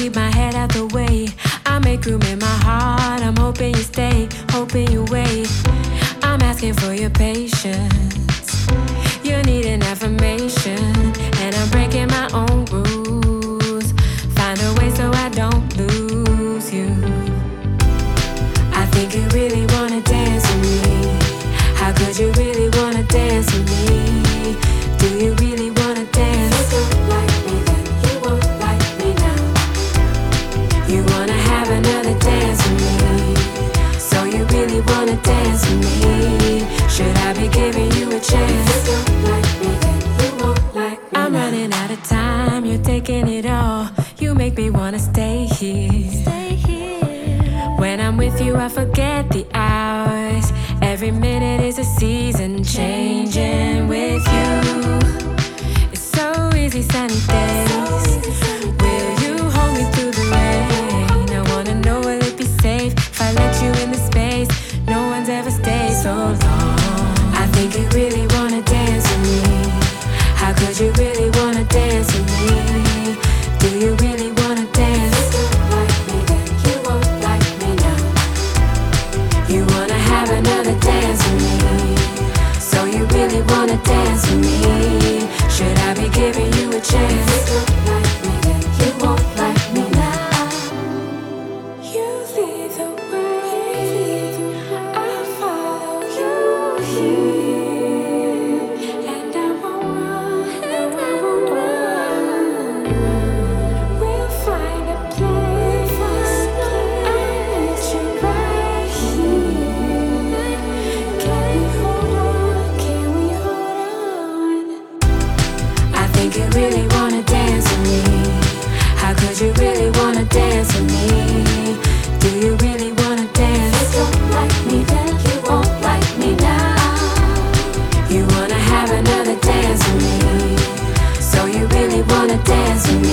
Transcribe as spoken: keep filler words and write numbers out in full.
keep my head out the way. I make room in my heart. I'm hoping you stay, hoping you wait. I'm asking for your patience. You need an affirmation, and I'm breaking my own rules. Find a way so I don't lose you. I think you really wanna dance with me. How could you really wanna dance with me? Do you really wanna dance? If you don't like me, then you won't like me now. You wanna have another dance with me. So you really wanna dance with me? Should I be giving you a chance? If you don't like me, then you won't like me. I'm running out of time, you're taking it all. You make me wanna stay here. Stay here. When I'm with you, I forget the hours. Every minute is a season changing with you. It's so easy sunny days. Will you hold me through the rain? I wanna know, will it be safe if I let you in the space? No one's ever stayed so long. I think you really wanna dance with me. How could you really wanna dance with me? Do you really wanna dance? If you don't like me, then you won't like me now. You wanna have another dance with me. So you really wanna dance with me? Should I be giving you a chance? If you don't like me, then you won't like me now. You lead the way, I'll follow you here, and I won't run, and I won't run. We'll find a place, I'll meet you right here. Can we hold on? Can we hold on? I think you really wanna dance with me. How could you really wanna dance with me? Do you really wanna dance? If you don't like me, then you won't like me now. You wanna have another dance with me. So you really wanna dance with me?